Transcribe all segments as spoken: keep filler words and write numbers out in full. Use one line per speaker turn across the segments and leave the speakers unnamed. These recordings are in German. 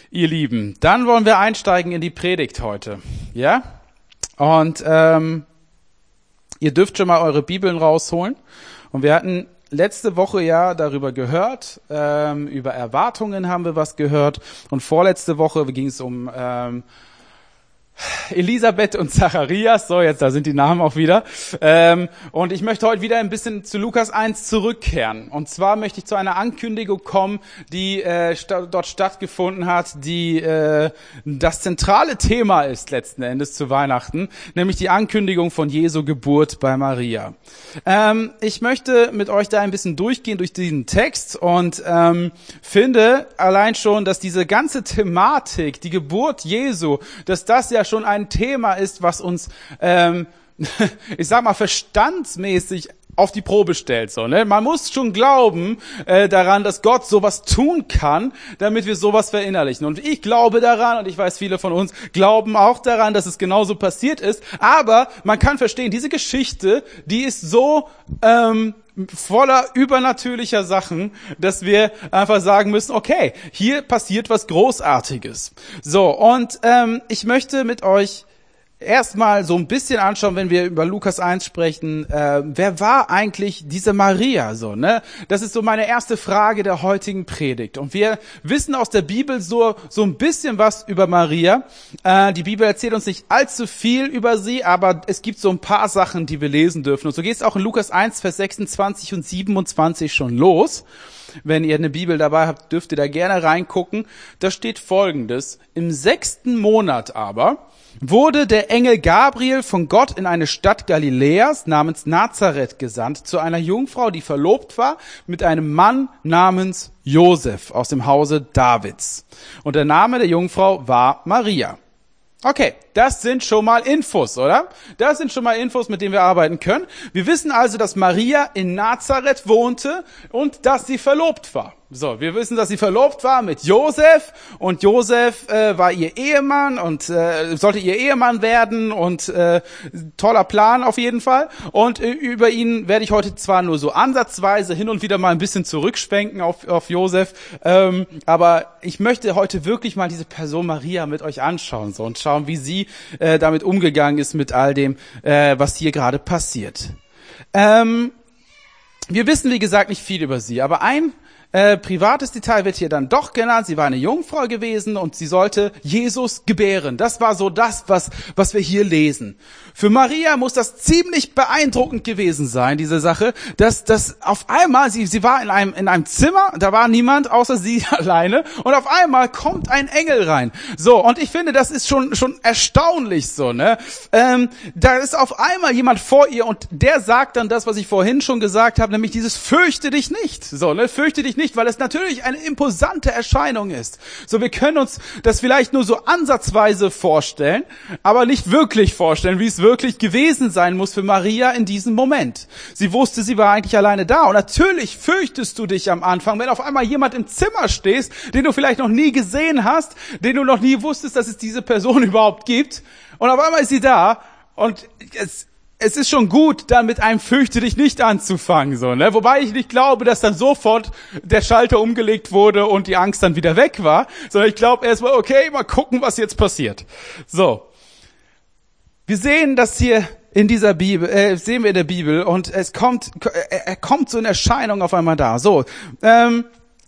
Ihr Lieben, dann wollen wir einsteigen in die Predigt heute, ja? Und ähm, ihr dürft schon mal eure Bibeln rausholen. Und wir hatten letzte Woche ja darüber gehört, ähm, über Erwartungen haben wir was gehört. Und vorletzte Woche ging es um ähm, Elisabeth und Zacharias, so jetzt, da sind die Namen auch wieder. Ähm, und ich möchte heute wieder ein bisschen zu Lukas eins zurückkehren. Und zwar möchte ich zu einer Ankündigung kommen, die äh, st- dort stattgefunden hat, die äh, das zentrale Thema ist letzten Endes zu Weihnachten, nämlich die Ankündigung von Jesu Geburt bei Maria. Ähm, ich möchte mit euch da ein bisschen durchgehen durch diesen Text und ähm, finde allein schon, dass diese ganze Thematik, die Geburt Jesu, dass das ja schon ein Thema ist, was uns, ähm, ich sag mal, verstandsmäßig auf die Probe stellt. So, ne? Man muss schon glauben äh, daran, dass Gott sowas tun kann, damit wir sowas verinnerlichen. Und ich glaube daran, und ich weiß, viele von uns glauben auch daran, dass es genauso passiert ist. Aber man kann verstehen, diese Geschichte, die ist so ähm, voller übernatürlicher Sachen, dass wir einfach sagen müssen, okay, hier passiert was Großartiges. So, und ähm, ich möchte mit euch erstmal so ein bisschen anschauen, wenn wir über Lukas eins sprechen, äh, wer war eigentlich diese Maria, so, ne? Das ist so meine erste Frage der heutigen Predigt. Und wir wissen aus der Bibel so so ein bisschen was über Maria. Äh, die Bibel erzählt uns nicht allzu viel über sie, aber es gibt so ein paar Sachen, die wir lesen dürfen. Und so geht es auch in Lukas eins, Vers sechsundzwanzig und siebenundzwanzig schon los. Wenn ihr eine Bibel dabei habt, dürft ihr da gerne reingucken. Da steht Folgendes: Im sechsten Monat aber wurde der Engel Gabriel von Gott in eine Stadt Galiläas namens Nazareth gesandt, zu einer Jungfrau, die verlobt war mit einem Mann namens Josef aus dem Hause Davids. Und der Name der Jungfrau war Maria. Okay, das sind schon mal Infos, oder? Das sind schon mal Infos, mit denen wir arbeiten können. Wir wissen also, dass Maria in Nazareth wohnte und dass sie verlobt war. So, wir wissen, dass sie verlobt war mit Josef und Josef äh, war ihr Ehemann und äh, sollte ihr Ehemann werden und äh, toller Plan auf jeden Fall. Und äh, über ihn werde ich heute zwar nur so ansatzweise hin und wieder mal ein bisschen zurückschwenken auf, auf Josef, ähm, aber ich möchte heute wirklich mal diese Person Maria mit euch anschauen so und schauen, wie sie äh, damit umgegangen ist mit all dem, äh, was hier gerade passiert. Ähm, wir wissen, wie gesagt, nicht viel über sie, aber ein Äh, privates Detail wird hier dann doch genannt. Sie war eine Jungfrau gewesen und sie sollte Jesus gebären. Das war so das, was, was wir hier lesen. Für Maria muss das ziemlich beeindruckend gewesen sein, diese Sache, dass, dass auf einmal, sie, sie war in einem, in einem Zimmer, da war niemand außer sie alleine und auf einmal kommt ein Engel rein. So, und ich finde, das ist schon, schon erstaunlich so, ne? Ähm, da ist auf einmal jemand vor ihr und der sagt dann das, was ich vorhin schon gesagt habe, nämlich dieses fürchte dich nicht. So, ne? Fürchte dich nicht, weil es natürlich eine imposante Erscheinung ist. So, wir können uns das vielleicht nur so ansatzweise vorstellen, aber nicht wirklich vorstellen, wie es wirklich gewesen sein muss für Maria in diesem Moment. Sie wusste, sie war eigentlich alleine da und natürlich fürchtest du dich am Anfang, wenn auf einmal jemand im Zimmer stehst, den du vielleicht noch nie gesehen hast, den du noch nie wusstest, dass es diese Person überhaupt gibt und auf einmal ist sie da und es Es ist schon gut, dann mit einem Fürchte dich nicht anzufangen, so, ne? Wobei ich nicht glaube, dass dann sofort der Schalter umgelegt wurde und die Angst dann wieder weg war, sondern ich glaube erstmal, okay, mal gucken, was jetzt passiert. So. Wir sehen das hier in dieser Bibel, äh, sehen wir in der Bibel und es kommt, er, er kommt so in Erscheinung auf einmal da. So. Ähm,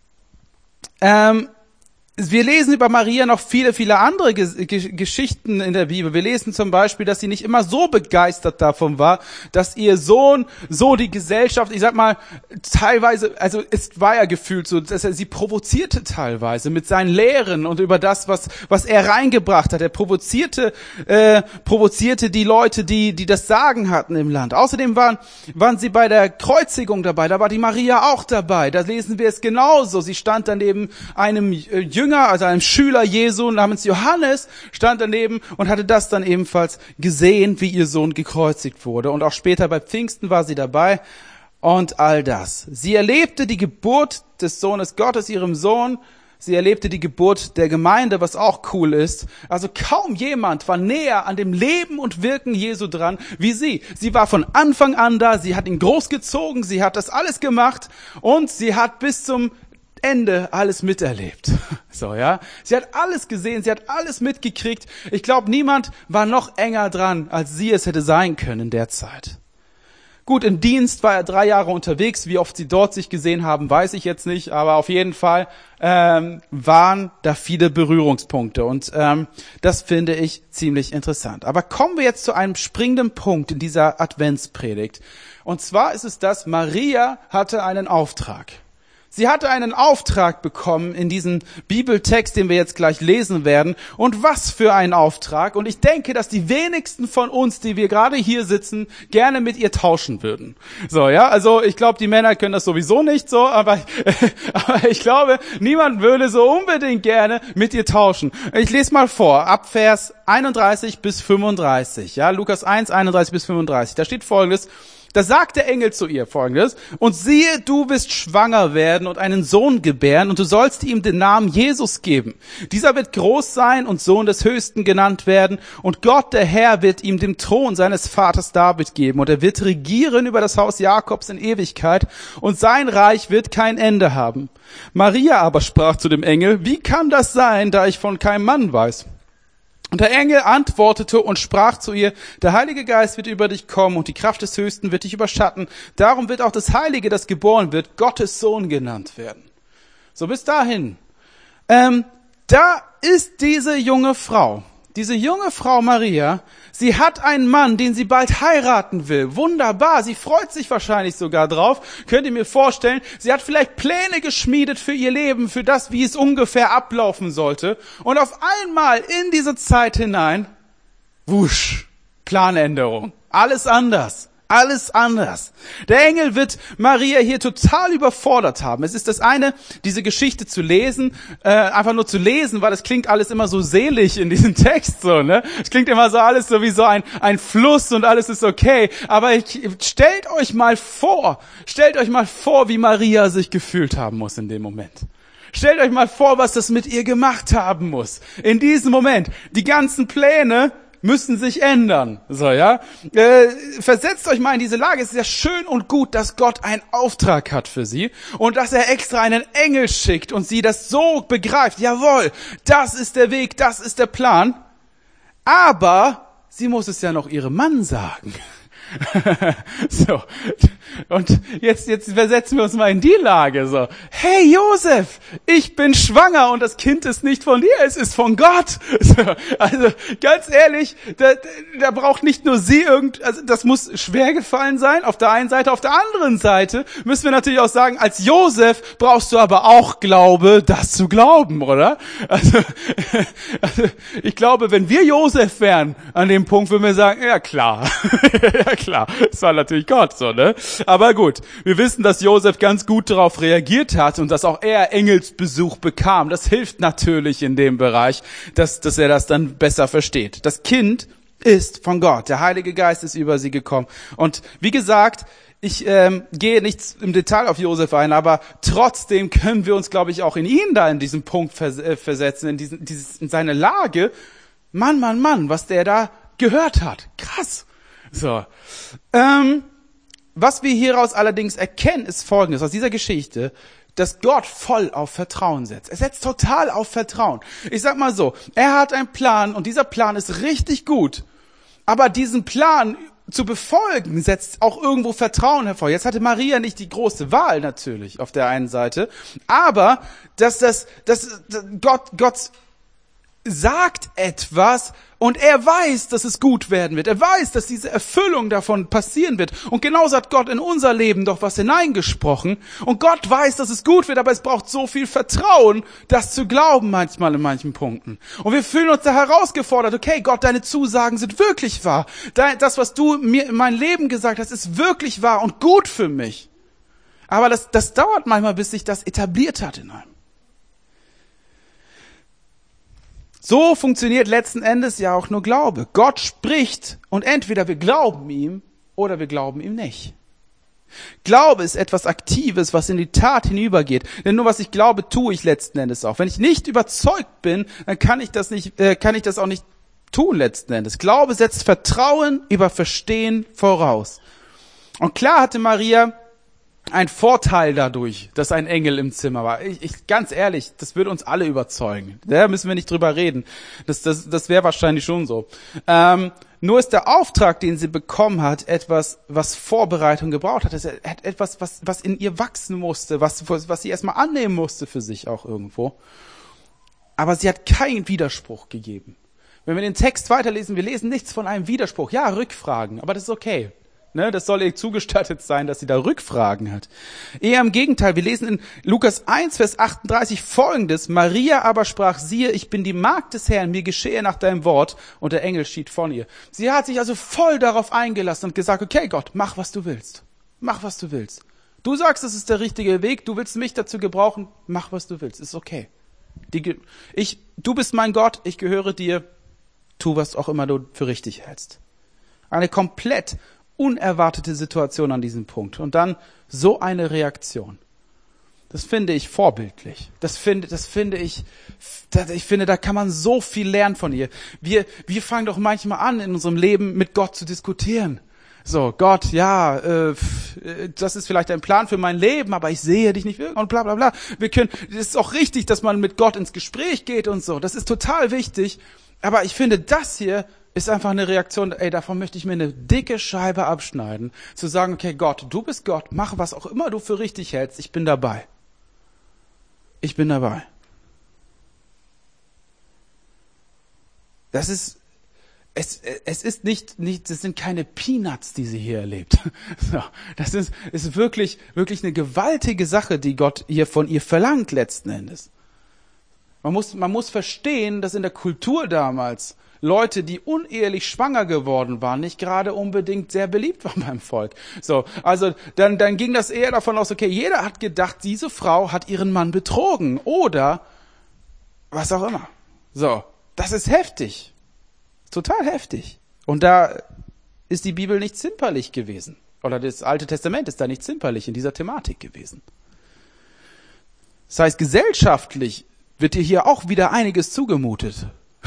ähm, Wir lesen über Maria noch viele, viele andere Ge- Ge- Geschichten in der Bibel. Wir lesen zum Beispiel, dass sie nicht immer so begeistert davon war, dass ihr Sohn so die Gesellschaft, ich sag mal, teilweise, also es war ja gefühlt so, dass er sie provozierte teilweise mit seinen Lehren und über das, was was er reingebracht hat. Er provozierte äh, provozierte die Leute, die die das Sagen hatten im Land. Außerdem waren waren sie bei der Kreuzigung dabei. Da war die Maria auch dabei. Da lesen wir es genauso. Sie stand dann neben einem äh, Jünger, also einem Schüler Jesu namens Johannes, stand daneben und hatte das dann ebenfalls gesehen, wie ihr Sohn gekreuzigt wurde. Und auch später bei Pfingsten war sie dabei und all das. Sie erlebte die Geburt des Sohnes Gottes, ihrem Sohn. Sie erlebte die Geburt der Gemeinde, was auch cool ist. Also kaum jemand war näher an dem Leben und Wirken Jesu dran wie sie. Sie war von Anfang an da, sie hat ihn großgezogen, sie hat das alles gemacht und sie hat bis zum Ende alles miterlebt. So, ja. Sie hat alles gesehen, sie hat alles mitgekriegt. Ich glaube, niemand war noch enger dran, als sie es hätte sein können in der Zeit. Gut, im Dienst war er drei Jahre unterwegs. Wie oft sie dort sich gesehen haben, weiß ich jetzt nicht. Aber auf jeden Fall ähm, waren da viele Berührungspunkte. Und ähm, das finde ich ziemlich interessant. Aber kommen wir jetzt zu einem springenden Punkt in dieser Adventspredigt. Und zwar ist es das, Maria hatte einen Auftrag. Sie hatte einen Auftrag bekommen in diesem Bibeltext, den wir jetzt gleich lesen werden. Und was für ein Auftrag. Und ich denke, dass die wenigsten von uns, die wir gerade hier sitzen, gerne mit ihr tauschen würden. So, ja, also ich glaube, die Männer können das sowieso nicht so, aber, aber ich glaube, niemand würde so unbedingt gerne mit ihr tauschen. Ich lese mal vor, ab Vers einunddreißig bis fünfunddreißig. Ja, Lukas eins, einunddreißig bis fünfunddreißig. Da steht Folgendes. Da sagt der Engel zu ihr Folgendes: Und siehe, du wirst schwanger werden und einen Sohn gebären, und du sollst ihm den Namen Jesus geben. Dieser wird groß sein und Sohn des Höchsten genannt werden, und Gott, der Herr, wird ihm den Thron seines Vaters David geben, und er wird regieren über das Haus Jakobs in Ewigkeit, und sein Reich wird kein Ende haben. Maria aber sprach zu dem Engel: Wie kann das sein, da ich von keinem Mann weiß? Und der Engel antwortete und sprach zu ihr: Der Heilige Geist wird über dich kommen und die Kraft des Höchsten wird dich überschatten. Darum wird auch das Heilige, das geboren wird, Gottes Sohn genannt werden. So, bis dahin. Ähm, da ist diese junge Frau. Diese junge Frau Maria, sie hat einen Mann, den sie bald heiraten will. Wunderbar, sie freut sich wahrscheinlich sogar drauf. Könnt ihr mir vorstellen, sie hat vielleicht Pläne geschmiedet für ihr Leben, für das, wie es ungefähr ablaufen sollte. Und auf einmal in diese Zeit hinein, wusch, Planänderung, alles anders. Alles anders. Der Engel wird Maria hier total überfordert haben. Es ist das eine, diese Geschichte zu lesen, äh, einfach nur zu lesen, weil das klingt alles immer so selig in diesem Text, so, ne? Es klingt immer so alles so wie so ein, ein Fluss und alles ist okay. Aber ich, stellt euch mal vor, stellt euch mal vor, wie Maria sich gefühlt haben muss in dem Moment. Stellt euch mal vor, was das mit ihr gemacht haben muss. In diesem Moment. Die ganzen Pläne müssen sich ändern. So, ja. Äh, versetzt euch mal in diese Lage. Es ist ja schön und gut, dass Gott einen Auftrag hat für sie und dass er extra einen Engel schickt und sie das so begreift. Jawohl, das ist der Weg, das ist der Plan. Aber sie muss es ja noch ihrem Mann sagen. So. Und jetzt, jetzt versetzen wir uns mal in die Lage, so. Hey Josef, ich bin schwanger und das Kind ist nicht von dir, es ist von Gott. So. Also, ganz ehrlich, da, da braucht nicht nur sie irgend, also das muss schwer gefallen sein, auf der einen Seite, auf der anderen Seite müssen wir natürlich auch sagen, als Josef brauchst du aber auch Glaube, das zu glauben, oder? Also, also ich glaube, wenn wir Josef wären, an dem Punkt würden wir sagen, ja klar, ja klar, es war natürlich Gott, so, ne? Aber gut, wir wissen, dass Josef ganz gut darauf reagiert hat und dass auch er Engelsbesuch bekam. Das hilft natürlich in dem Bereich, dass, dass er das dann besser versteht. Das Kind ist von Gott. Der Heilige Geist ist über sie gekommen. Und wie gesagt, ich ähm, gehe nicht im Detail auf Josef ein, aber trotzdem können wir uns, glaube ich, auch in ihn da in diesen Punkt vers- äh, versetzen, in, diesen, dieses, in seine Lage. Mann, Mann, Mann, was der da gehört hat. Krass. So. Ähm, Was wir hieraus allerdings erkennen, ist Folgendes aus dieser Geschichte, dass Gott voll auf Vertrauen setzt. Er setzt total auf Vertrauen. Ich sag mal so, er hat einen Plan und dieser Plan ist richtig gut. Aber diesen Plan zu befolgen setzt auch irgendwo Vertrauen hervor. Jetzt hatte Maria nicht die große Wahl natürlich auf der einen Seite, aber dass das, dass Gott, Gott sagt etwas und er weiß, dass es gut werden wird. Er weiß, dass diese Erfüllung davon passieren wird. Und genauso hat Gott in unser Leben doch was hineingesprochen. Und Gott weiß, dass es gut wird, aber es braucht so viel Vertrauen, das zu glauben manchmal in manchen Punkten. Und wir fühlen uns da herausgefordert, okay, Gott, deine Zusagen sind wirklich wahr. Das, was du mir in mein Leben gesagt hast, ist wirklich wahr und gut für mich. Aber das, das dauert manchmal, bis sich das etabliert hat in einem. So funktioniert letzten Endes ja auch nur Glaube. Gott spricht und entweder wir glauben ihm oder wir glauben ihm nicht. Glaube ist etwas Aktives, was in die Tat hinübergeht. Denn nur was ich glaube, tue ich letzten Endes auch. Wenn ich nicht überzeugt bin, dann kann ich das nicht, äh, kann ich das auch nicht tun letzten Endes. Glaube setzt Vertrauen über Verstehen voraus. Und klar hatte Maria ein Vorteil dadurch, dass ein Engel im Zimmer war. Ich, ich ganz ehrlich, das würde uns alle überzeugen. Da müssen wir nicht drüber reden. Das, das, das wäre wahrscheinlich schon so. Ähm, nur ist der Auftrag, den sie bekommen hat, etwas, was Vorbereitung gebraucht hat. Das ist etwas, was, was in ihr wachsen musste, was, was sie erstmal annehmen musste für sich auch irgendwo. Aber sie hat keinen Widerspruch gegeben. Wenn wir den Text weiterlesen, wir lesen nichts von einem Widerspruch. Ja, Rückfragen, aber das ist okay. Ne, das soll ihr zugestattet sein, dass sie da Rückfragen hat. Eher im Gegenteil, wir lesen in Lukas eins, Vers achtunddreißig folgendes: Maria aber sprach, siehe, ich bin die Magd des Herrn, mir geschehe nach deinem Wort, und der Engel schied von ihr. Sie hat sich also voll darauf eingelassen und gesagt, okay Gott, mach was du willst. Mach was du willst. Du sagst, das ist der richtige Weg, du willst mich dazu gebrauchen, mach was du willst, ist okay. Die, ich, du bist mein Gott, ich gehöre dir, tu was auch immer du für richtig hältst. Eine komplett unerwartete Situation an diesem Punkt. Und dann so eine Reaktion. Das finde ich vorbildlich. Das finde, das finde ich, das, ich finde, da kann man so viel lernen von ihr. Wir, wir fangen doch manchmal an, in unserem Leben mit Gott zu diskutieren. So, Gott, ja, äh, das ist vielleicht ein Plan für mein Leben, aber ich sehe dich nicht und bla bla bla. Wir können, es ist auch richtig, dass man mit Gott ins Gespräch geht und so. Das ist total wichtig. Aber ich finde, das hier ist einfach eine Reaktion, ey, davon möchte ich mir eine dicke Scheibe abschneiden. Zu sagen, okay, Gott, du bist Gott, mach was auch immer du für richtig hältst, ich bin dabei. Ich bin dabei. Das ist, es, es ist nicht, nicht, das sind keine Peanuts, die sie hier erlebt. So, das ist, ist wirklich, wirklich eine gewaltige Sache, die Gott hier von ihr verlangt letzten Endes. Man muss, man muss verstehen, dass in der Kultur damals Leute, die unehelich schwanger geworden waren, nicht gerade unbedingt sehr beliebt waren beim Volk. So, also dann, dann ging das eher davon aus, okay, jeder hat gedacht, diese Frau hat ihren Mann betrogen oder was auch immer. So, das ist heftig, total heftig. Und da ist die Bibel nicht zimperlich gewesen oder das Alte Testament ist da nicht zimperlich in dieser Thematik gewesen. Das heißt, gesellschaftlich wird dir hier auch wieder einiges zugemutet.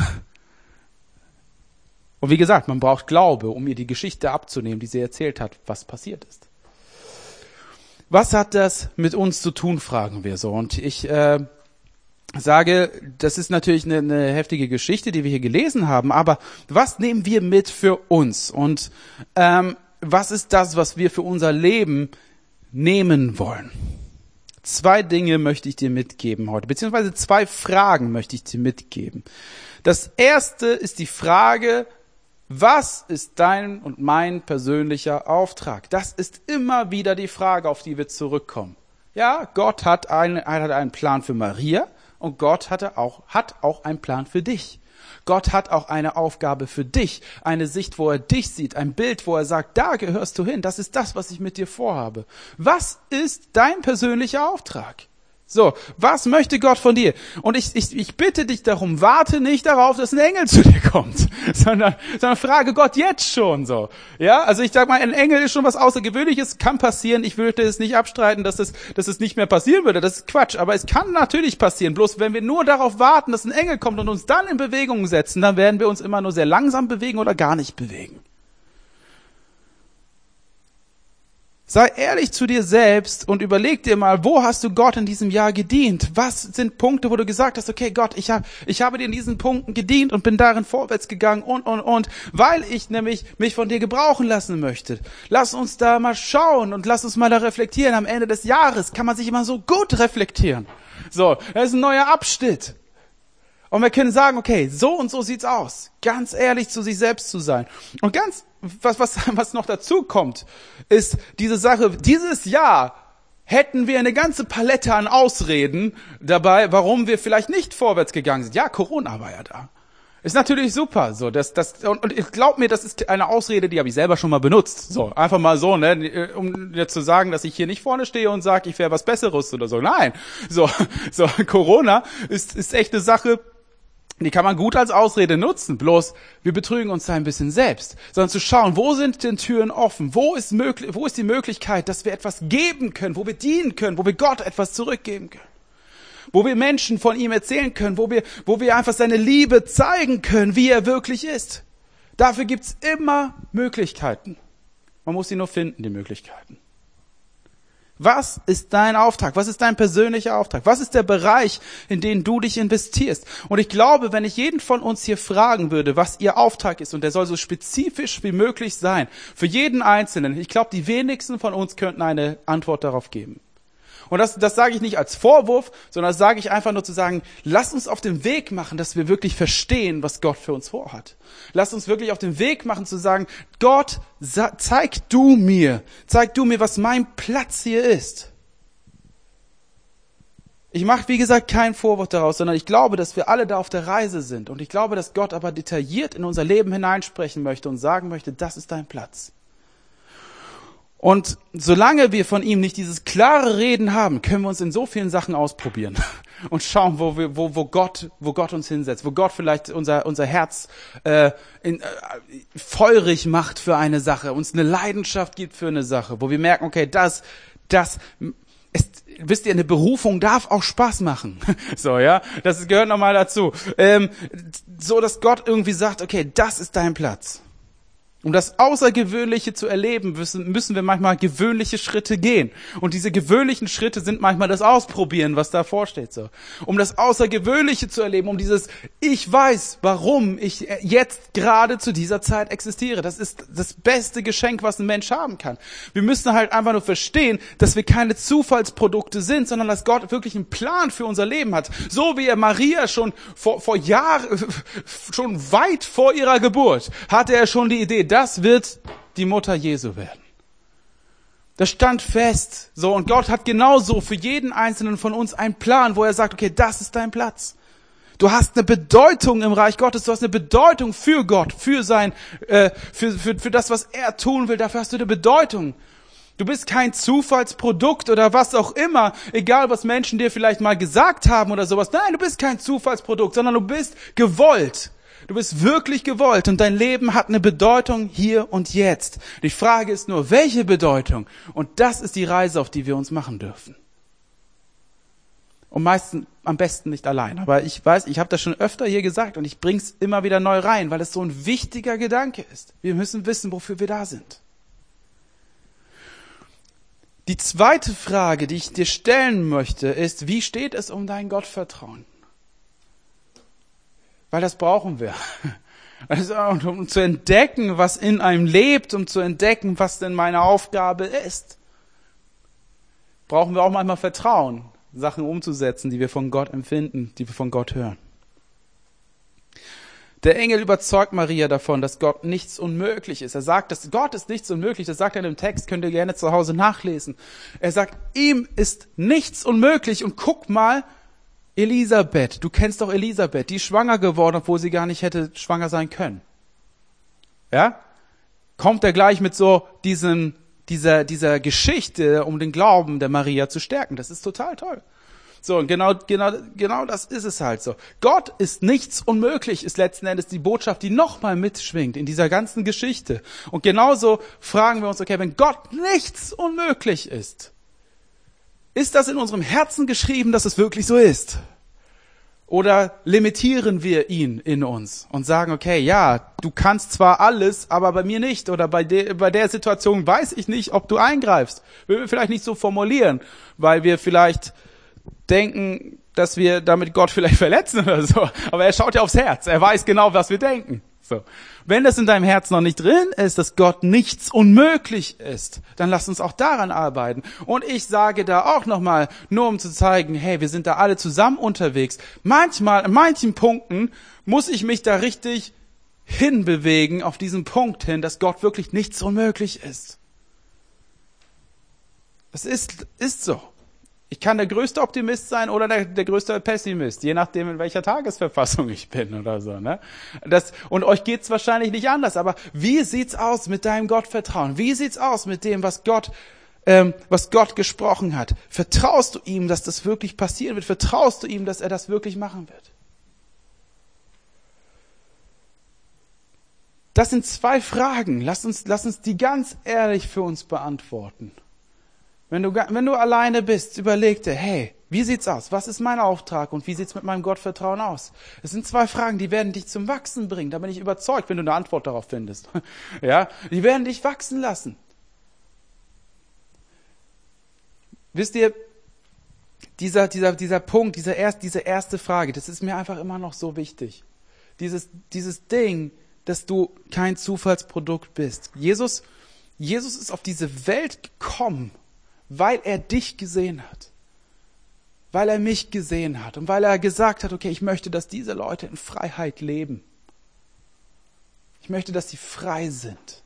Und wie gesagt, man braucht Glaube, um ihr die Geschichte abzunehmen, die sie erzählt hat, was passiert ist. Was hat das mit uns zu tun, fragen wir so. Und ich äh, sage, das ist natürlich eine, eine heftige Geschichte, die wir hier gelesen haben, aber was nehmen wir mit für uns? Und ähm, was ist das, was wir für unser Leben nehmen wollen? Zwei Dinge möchte ich dir mitgeben heute, beziehungsweise zwei Fragen möchte ich dir mitgeben. Das erste ist die Frage, was ist dein und mein persönlicher Auftrag? Das ist immer wieder die Frage, auf die wir zurückkommen. Ja, Gott hat einen, hat einen Plan für Maria und Gott hatte auch, hat auch einen Plan für dich. Gott hat auch eine Aufgabe für dich, eine Sicht, wo er dich sieht, ein Bild, wo er sagt, da gehörst du hin, das ist das, was ich mit dir vorhabe. Was ist dein persönlicher Auftrag? So, was möchte Gott von dir? Und ich, ich, ich bitte dich darum, warte nicht darauf, dass ein Engel zu dir kommt, sondern, sondern frage Gott jetzt schon so. Ja, also ich sag mal, ein Engel ist schon was Außergewöhnliches, kann passieren. Ich würde es nicht abstreiten, dass es, dass es nicht mehr passieren würde. Das ist Quatsch. Aber es kann natürlich passieren. Bloß wenn wir nur darauf warten, dass ein Engel kommt und uns dann in Bewegung setzen, dann werden wir uns immer nur sehr langsam bewegen oder gar nicht bewegen. Sei ehrlich zu dir selbst und überleg dir mal, wo hast du Gott in diesem Jahr gedient? Was sind Punkte, wo du gesagt hast, okay Gott, ich, hab, ich habe dir in diesen Punkten gedient und bin darin vorwärts gegangen und, und, und, weil ich nämlich mich von dir gebrauchen lassen möchte. Lass uns da mal schauen und lass uns mal da reflektieren. Am Ende des Jahres kann man sich immer so gut reflektieren. So, das ist ein neuer Abschnitt. Und wir können sagen, okay, so und so sieht's aus. Ganz ehrlich zu sich selbst zu sein. Und ganz, was, was, was noch dazu kommt, ist diese Sache, dieses Jahr hätten wir eine ganze Palette an Ausreden dabei, warum wir vielleicht nicht vorwärts gegangen sind. Ja, Corona war ja da. Ist natürlich super, so, das, das, und, und ich glaub mir, das ist eine Ausrede, die habe ich selber schon mal benutzt. So, einfach mal so, ne, um jetzt zu sagen, dass ich hier nicht vorne stehe und sage, ich wäre was Besseres oder so. Nein. So, so, Corona ist, ist echt eine Sache, die kann man gut als Ausrede nutzen, bloß wir betrügen uns da ein bisschen selbst, sondern zu schauen, wo sind denn Türen offen, wo ist möglich, wo ist die Möglichkeit, dass wir etwas geben können, wo wir dienen können, wo wir Gott etwas zurückgeben können, wo wir Menschen von ihm erzählen können, wo wir, wo wir einfach seine Liebe zeigen können, wie er wirklich ist. Dafür gibt's immer Möglichkeiten. Man muss sie nur finden, die Möglichkeiten. Was ist dein Auftrag? Was ist dein persönlicher Auftrag? Was ist der Bereich, in den du dich investierst? Und ich glaube, wenn ich jeden von uns hier fragen würde, was ihr Auftrag ist, und der soll so spezifisch wie möglich sein, für jeden Einzelnen, ich glaube, die wenigsten von uns könnten eine Antwort darauf geben. Und das, das sage ich nicht als Vorwurf, sondern das sage ich einfach nur zu sagen, lass uns auf den Weg machen, dass wir wirklich verstehen, was Gott für uns vorhat. Lass uns wirklich auf den Weg machen zu sagen, Gott, zeig du mir, zeig du mir, was mein Platz hier ist. Ich mache, wie gesagt, keinen Vorwurf daraus, sondern ich glaube, dass wir alle da auf der Reise sind. Und ich glaube, dass Gott aber detailliert in unser Leben hineinsprechen möchte und sagen möchte, das ist dein Platz. Und solange wir von ihm nicht dieses klare Reden haben, können wir uns in so vielen Sachen ausprobieren und schauen, wo wir, wo, wo Gott, wo Gott uns hinsetzt, wo Gott vielleicht unser, unser Herz äh, in, äh, feurig macht für eine Sache, uns eine Leidenschaft gibt für eine Sache, wo wir merken, okay, das, das, ist, wisst ihr, eine Berufung darf auch Spaß machen. So, ja, das gehört nochmal dazu. Ähm, so, dass Gott irgendwie sagt, okay, das ist dein Platz. Um das Außergewöhnliche zu erleben, müssen, müssen wir manchmal gewöhnliche Schritte gehen. Und diese gewöhnlichen Schritte sind manchmal das Ausprobieren, was davor steht. So. Um das Außergewöhnliche zu erleben, um dieses, ich weiß, warum ich jetzt gerade zu dieser Zeit existiere. Das ist das beste Geschenk, was ein Mensch haben kann. Wir müssen halt einfach nur verstehen, dass wir keine Zufallsprodukte sind, sondern dass Gott wirklich einen Plan für unser Leben hat. So wie er Maria schon vor, vor Jahren, schon weit vor ihrer Geburt, hatte er schon die Idee, das wird die Mutter Jesu werden. Das stand fest. So, und Gott hat genauso für jeden Einzelnen von uns einen Plan, wo er sagt, okay, das ist dein Platz. Du hast eine Bedeutung im Reich Gottes, du hast eine Bedeutung für Gott, für sein, äh, für, für, für das, was er tun will, dafür hast du eine Bedeutung. Du bist kein Zufallsprodukt oder was auch immer, egal was Menschen dir vielleicht mal gesagt haben oder sowas. Nein, du bist kein Zufallsprodukt, sondern du bist gewollt. Du bist wirklich gewollt und dein Leben hat eine Bedeutung hier und jetzt. Die Frage ist nur, welche Bedeutung? Und das ist die Reise, auf die wir uns machen dürfen. Und meistens am besten nicht allein. Aber ich weiß, ich habe das schon öfter hier gesagt und ich bring's immer wieder neu rein, weil es so ein wichtiger Gedanke ist. Wir müssen wissen, wofür wir da sind. Die zweite Frage, die ich dir stellen möchte, ist, wie steht es um dein Gottvertrauen? Weil das brauchen wir. Also, um zu entdecken, was in einem lebt, um zu entdecken, was denn meine Aufgabe ist, brauchen wir auch manchmal Vertrauen, Sachen umzusetzen, die wir von Gott empfinden, die wir von Gott hören. Der Engel überzeugt Maria davon, dass Gott nichts unmöglich ist. Er sagt, dass Gott ist nichts unmöglich. Das sagt er in dem Text, könnt ihr gerne zu Hause nachlesen. Er sagt, ihm ist nichts unmöglich. Und guck mal, Elisabeth, du kennst doch Elisabeth, die ist schwanger geworden, obwohl sie gar nicht hätte schwanger sein können. Ja? Kommt er gleich mit so diesen, dieser, dieser Geschichte, um den Glauben der Maria zu stärken. Das ist total toll. So, und genau, genau, genau das ist es halt so. Gott ist nichts unmöglich, ist letzten Endes die Botschaft, die nochmal mitschwingt in dieser ganzen Geschichte. Und genauso fragen wir uns, okay, wenn Gott nichts unmöglich ist, ist das in unserem Herzen geschrieben, dass es wirklich so ist? Oder limitieren wir ihn in uns und sagen, okay, ja, du kannst zwar alles, aber bei mir nicht. Oder bei, de, bei der Situation weiß ich nicht, ob du eingreifst. Will wir vielleicht nicht so formulieren, weil wir vielleicht denken, dass wir damit Gott vielleicht verletzen oder so. Aber er schaut ja aufs Herz. Er weiß genau, was wir denken. So. Wenn das in deinem Herzen noch nicht drin ist, dass Gott nichts unmöglich ist, dann lass uns auch daran arbeiten. Und ich sage da auch nochmal, nur um zu zeigen, hey, wir sind da alle zusammen unterwegs. Manchmal, in manchen Punkten muss ich mich da richtig hinbewegen, auf diesen Punkt hin, dass Gott wirklich nichts unmöglich ist. Das ist, ist so. Ich kann der größte Optimist sein oder der, der größte Pessimist, je nachdem, in welcher Tagesverfassung ich bin oder so. Ne? Das, und euch geht's wahrscheinlich nicht anders, aber wie sieht's aus mit deinem Gottvertrauen? Wie sieht's aus mit dem, was Gott, ähm, was Gott gesprochen hat? Vertraust du ihm, dass das wirklich passieren wird? Vertraust du ihm, dass er das wirklich machen wird? Das sind zwei Fragen. Lass uns, lass uns die ganz ehrlich für uns beantworten. Wenn du, wenn du alleine bist, überleg dir, hey, wie sieht's aus? Was ist mein Auftrag und wie sieht's mit meinem Gottvertrauen aus? Es sind zwei Fragen, die werden dich zum Wachsen bringen. Da bin ich überzeugt, wenn du eine Antwort darauf findest. Ja, die werden dich wachsen lassen. Wisst ihr, dieser, dieser, dieser Punkt, dieser erst, diese erste Frage, das ist mir einfach immer noch so wichtig. Dieses, dieses Ding, dass du kein Zufallsprodukt bist. Jesus, Jesus ist auf diese Welt gekommen, weil er dich gesehen hat. Weil er mich gesehen hat und weil er gesagt hat, okay, ich möchte, dass diese Leute in Freiheit leben. Ich möchte, dass sie frei sind.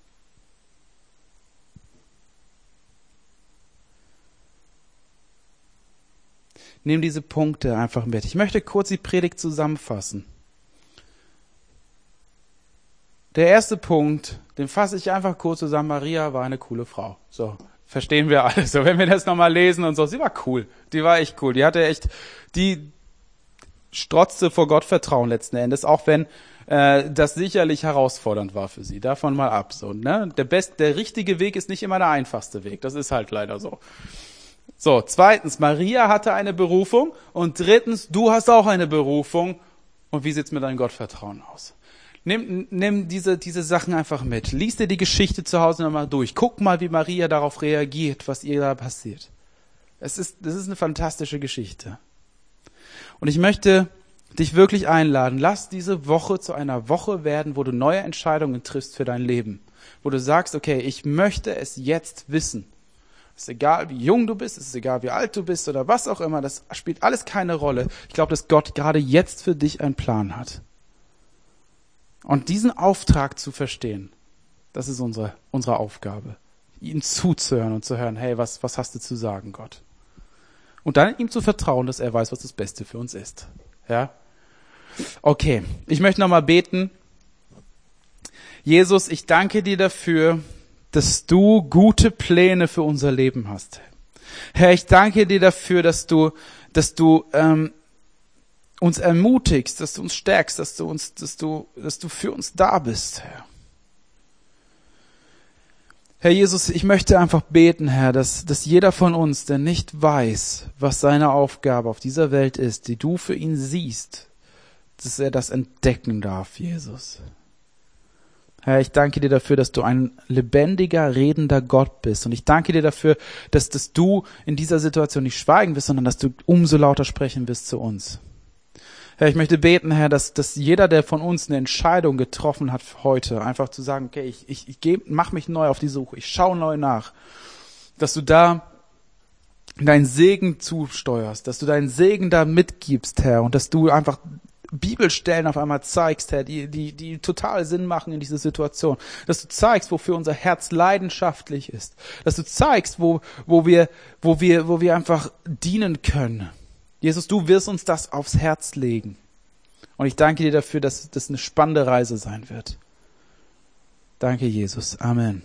Nimm diese Punkte einfach mit. Ich möchte kurz die Predigt zusammenfassen. Der erste Punkt, den fasse ich einfach kurz zusammen. Maria war eine coole Frau. So, verstehen wir alles. So, wenn wir das nochmal lesen und so, sie war cool. Die war echt cool. Die hatte echt, die strotzte vor Gottvertrauen letzten Endes, auch wenn äh, das sicherlich herausfordernd war für sie. Davon mal ab. So, ne? Der best, der richtige Weg ist nicht immer der einfachste Weg. Das ist halt leider so. So, zweitens, Maria hatte eine Berufung und drittens, du hast auch eine Berufung. Und wie sieht's mit deinem Gottvertrauen aus? Nimm, nimm diese, diese Sachen einfach mit. Lies dir die Geschichte zu Hause nochmal durch. Guck mal, wie Maria darauf reagiert, was ihr da passiert. Es ist, das ist eine fantastische Geschichte. Und ich möchte dich wirklich einladen, lass diese Woche zu einer Woche werden, wo du neue Entscheidungen triffst für dein Leben. Wo du sagst, okay, ich möchte es jetzt wissen. Es ist egal, wie jung du bist, es ist egal, wie alt du bist oder was auch immer, das spielt alles keine Rolle. Ich glaube, dass Gott gerade jetzt für dich einen Plan hat. Und diesen Auftrag zu verstehen, das ist unsere, unsere Aufgabe. Ihm zuzuhören und zu hören, hey, was, was hast du zu sagen, Gott? Und dann ihm zu vertrauen, dass er weiß, was das Beste für uns ist. Ja? Okay, ich möchte nochmal beten. Jesus, ich danke dir dafür, dass du gute Pläne für unser Leben hast. Herr, ich danke dir dafür, dass du, dass du ähm, uns ermutigst, dass du uns stärkst, dass du uns, dass du, dass du für uns da bist, Herr. Herr Jesus, ich möchte einfach beten, Herr, dass, dass jeder von uns, der nicht weiß, was seine Aufgabe auf dieser Welt ist, die du für ihn siehst, dass er das entdecken darf, Jesus. Herr, ich danke dir dafür, dass du ein lebendiger, redender Gott bist. Und ich danke dir dafür, dass, dass du in dieser Situation nicht schweigen wirst, sondern dass du umso lauter sprechen wirst zu uns. Herr, ich möchte beten, Herr, dass, dass jeder, der von uns eine Entscheidung getroffen hat für heute, einfach zu sagen, okay, ich, ich, ich geb, mach mich neu auf die Suche, ich schaue neu nach, dass du da deinen Segen zusteuerst, dass du deinen Segen da mitgibst, Herr, und dass du einfach Bibelstellen auf einmal zeigst, Herr, die, die, die total Sinn machen in dieser Situation. Dass du zeigst, wofür unser Herz leidenschaftlich ist. Dass du zeigst, wo, wo wir, wo wir, wo wir einfach dienen können. Jesus, du wirst uns das aufs Herz legen. Und ich danke dir dafür, dass das eine spannende Reise sein wird. Danke, Jesus. Amen.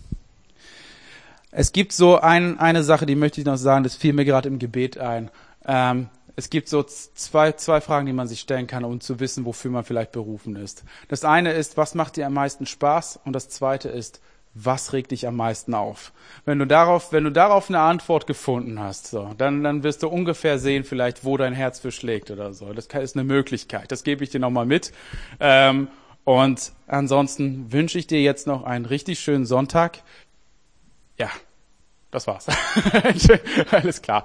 Es gibt so ein, eine Sache, die möchte ich noch sagen, das fiel mir gerade im Gebet ein. Ähm, Es gibt so zwei, zwei Fragen, die man sich stellen kann, um zu wissen, wofür man vielleicht berufen ist. Das eine ist, was macht dir am meisten Spaß? Und das zweite ist, was regt dich am meisten auf? Wenn du darauf, wenn du darauf eine Antwort gefunden hast, so, dann, dann wirst du ungefähr sehen, vielleicht, wo dein Herz für schlägt oder so. Das ist eine Möglichkeit. Das gebe ich dir nochmal mit. Ähm, und ansonsten wünsche ich dir jetzt noch einen richtig schönen Sonntag. Ja. Das war's. Alles klar.